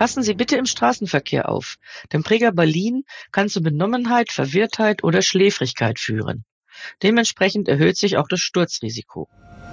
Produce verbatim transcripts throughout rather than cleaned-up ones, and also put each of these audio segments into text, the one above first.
Passen Sie bitte im Straßenverkehr auf, denn Pregabalin kann zu Benommenheit, Verwirrtheit oder Schläfrigkeit führen. Dementsprechend erhöht sich auch das Sturzrisiko.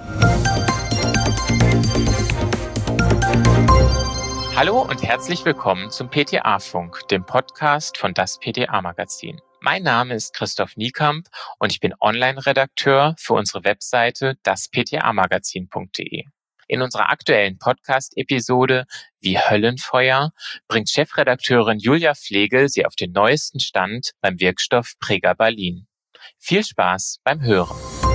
Hallo und herzlich willkommen zum P T A-Funk, dem Podcast von das P T A-Magazin. Mein Name ist Christoph Niekamp und ich bin Online-Redakteur für unsere Webseite das p t a magazin punkt d e. In unserer aktuellen Podcast-Episode Wie Höllenfeuer bringt Chefredakteurin Julia Flegel Sie auf den neuesten Stand beim Wirkstoff Pregabalin. Viel Spaß beim Hören.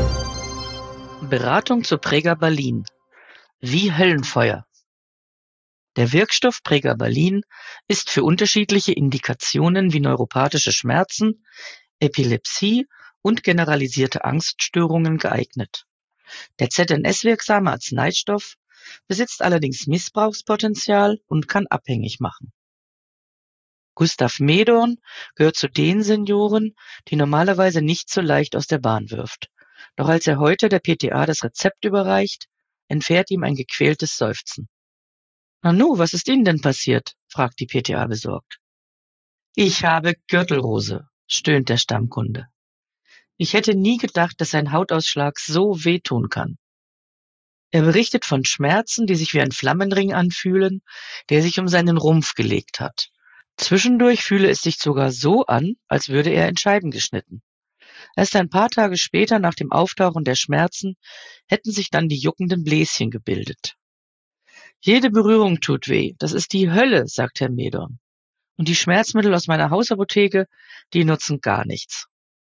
Beratung zu Pregabalin. Wie Höllenfeuer. Der Wirkstoff Pregabalin ist für unterschiedliche Indikationen wie neuropathische Schmerzen, Epilepsie und generalisierte Angststörungen geeignet. Der Z N S-wirksame Arzneistoff besitzt allerdings Missbrauchspotenzial und kann abhängig machen. Gustav Medorn gehört zu den Senioren, die normalerweise nicht so leicht aus der Bahn wirft. Doch als er heute der P T A das Rezept überreicht, entfährt ihm ein gequältes Seufzen. »Nanu, was ist Ihnen denn passiert?« fragt die P T A besorgt. »Ich habe Gürtelrose«, stöhnt der Stammkunde. »Ich hätte nie gedacht, dass ein Hautausschlag so wehtun kann.« Er berichtet von Schmerzen, die sich wie ein Flammenring anfühlen, der sich um seinen Rumpf gelegt hat. Zwischendurch fühle es sich sogar so an, als würde er in Scheiben geschnitten. Erst ein paar Tage später, nach dem Auftauchen der Schmerzen, hätten sich dann die juckenden Bläschen gebildet. »Jede Berührung tut weh, das ist die Hölle«, sagt Herr Medorn. »Und die Schmerzmittel aus meiner Hausapotheke, die nutzen gar nichts.«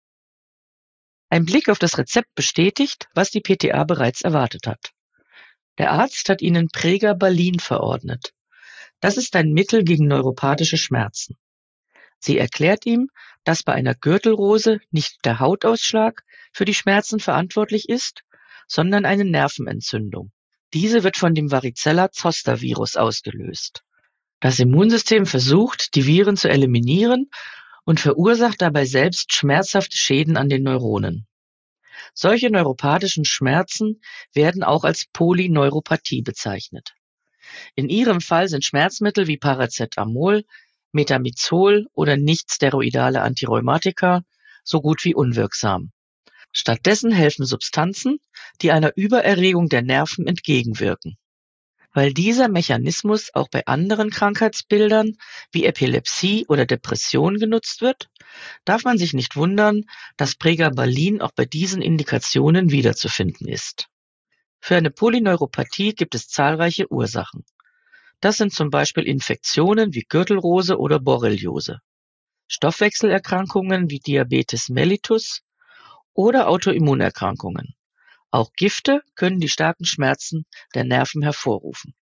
Ein Blick auf das Rezept bestätigt, was die P T A bereits erwartet hat. Der Arzt hat Ihnen Pregabalin verordnet. Das ist ein Mittel gegen neuropathische Schmerzen. Sie erklärt ihm, dass bei einer Gürtelrose nicht der Hautausschlag für die Schmerzen verantwortlich ist, sondern eine Nervenentzündung. Diese wird von dem Varicella-Zoster-Virus ausgelöst. Das Immunsystem versucht, die Viren zu eliminieren und verursacht dabei selbst schmerzhafte Schäden an den Neuronen. Solche neuropathischen Schmerzen werden auch als Polyneuropathie bezeichnet. In ihrem Fall sind Schmerzmittel wie Paracetamol, Metamizol oder nichtsteroidale Antirheumatika so gut wie unwirksam. Stattdessen helfen Substanzen, die einer Übererregung der Nerven entgegenwirken. Weil dieser Mechanismus auch bei anderen Krankheitsbildern wie Epilepsie oder Depression genutzt wird, darf man sich nicht wundern, dass Pregabalin auch bei diesen Indikationen wiederzufinden ist. Für eine Polyneuropathie gibt es zahlreiche Ursachen. Das sind zum Beispiel Infektionen wie Gürtelrose oder Borreliose, Stoffwechselerkrankungen wie Diabetes mellitus oder Autoimmunerkrankungen. Auch Gifte können die starken Schmerzen der Nerven hervorrufen.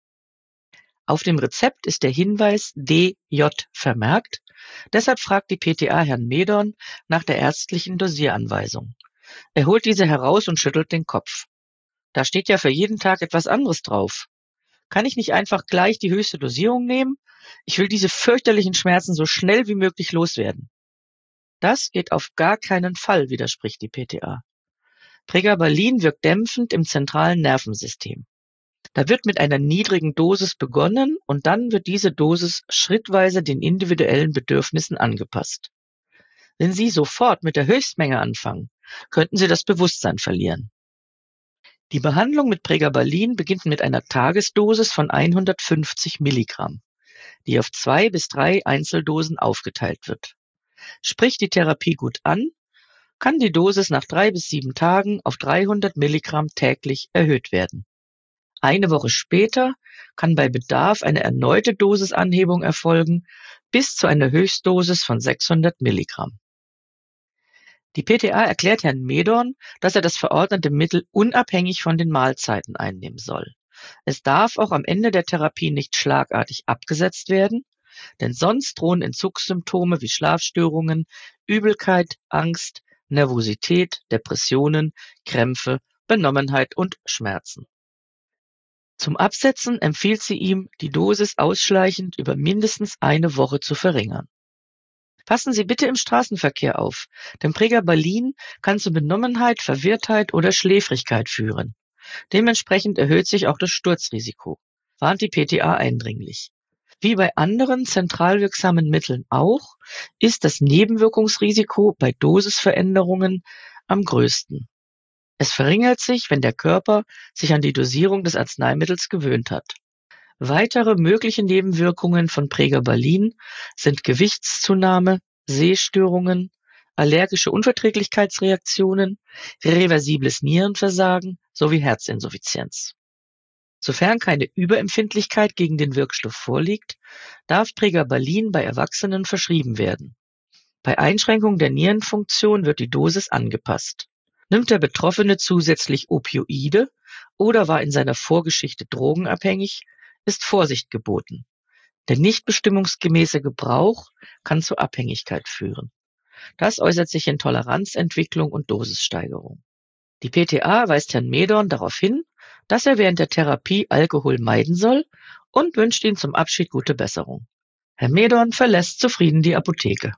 Auf dem Rezept ist der Hinweis D J vermerkt, deshalb fragt die P T A Herrn Medorn nach der ärztlichen Dosieranweisung. Er holt diese heraus und schüttelt den Kopf. Da steht ja für jeden Tag etwas anderes drauf. Kann ich nicht einfach gleich die höchste Dosierung nehmen? Ich will diese fürchterlichen Schmerzen so schnell wie möglich loswerden. Das geht auf gar keinen Fall, widerspricht die P T A. Pregabalin wirkt dämpfend im zentralen Nervensystem. Da wird mit einer niedrigen Dosis begonnen und dann wird diese Dosis schrittweise den individuellen Bedürfnissen angepasst. Wenn Sie sofort mit der Höchstmenge anfangen, könnten Sie das Bewusstsein verlieren. Die Behandlung mit Pregabalin beginnt mit einer Tagesdosis von hundertfünfzig Milligramm, die auf zwei bis drei Einzeldosen aufgeteilt wird. Spricht die Therapie gut an, kann die Dosis nach drei bis sieben Tagen auf dreihundert Milligramm täglich erhöht werden. Eine Woche später kann bei Bedarf eine erneute Dosisanhebung erfolgen bis zu einer Höchstdosis von sechshundert Milligramm. Die P T A erklärt Herrn Medorn, dass er das verordnete Mittel unabhängig von den Mahlzeiten einnehmen soll. Es darf auch am Ende der Therapie nicht schlagartig abgesetzt werden, denn sonst drohen Entzugssymptome wie Schlafstörungen, Übelkeit, Angst, Nervosität, Depressionen, Krämpfe, Benommenheit und Schmerzen. Zum Absetzen empfiehlt sie ihm, die Dosis ausschleichend über mindestens eine Woche zu verringern. Passen Sie bitte im Straßenverkehr auf, denn Pregabalin kann zu Benommenheit, Verwirrtheit oder Schläfrigkeit führen. Dementsprechend erhöht sich auch das Sturzrisiko, warnt die P T A eindringlich. Wie bei anderen zentral wirksamen Mitteln auch, ist das Nebenwirkungsrisiko bei Dosisveränderungen am größten. Es verringert sich, wenn der Körper sich an die Dosierung des Arzneimittels gewöhnt hat. Weitere mögliche Nebenwirkungen von Pregabalin sind Gewichtszunahme, Sehstörungen, allergische Unverträglichkeitsreaktionen, reversibles Nierenversagen sowie Herzinsuffizienz. Sofern keine Überempfindlichkeit gegen den Wirkstoff vorliegt, darf Pregabalin bei Erwachsenen verschrieben werden. Bei Einschränkung der Nierenfunktion wird die Dosis angepasst. Nimmt der Betroffene zusätzlich Opioide oder war in seiner Vorgeschichte drogenabhängig, ist Vorsicht geboten. Der nicht bestimmungsgemäße Gebrauch kann zu Abhängigkeit führen. Das äußert sich in Toleranzentwicklung und Dosissteigerung. Die P T A weist Herrn Medorn darauf hin, dass er während der Therapie Alkohol meiden soll und wünscht ihm zum Abschied gute Besserung. Herr Medorn verlässt zufrieden die Apotheke.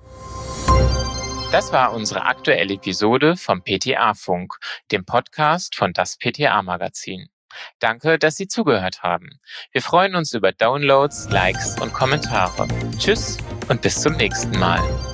Das war unsere aktuelle Episode vom P T A-Funk, dem Podcast von das P T A-Magazin. Danke, dass Sie zugehört haben. Wir freuen uns über Downloads, Likes und Kommentare. Tschüss und bis zum nächsten Mal.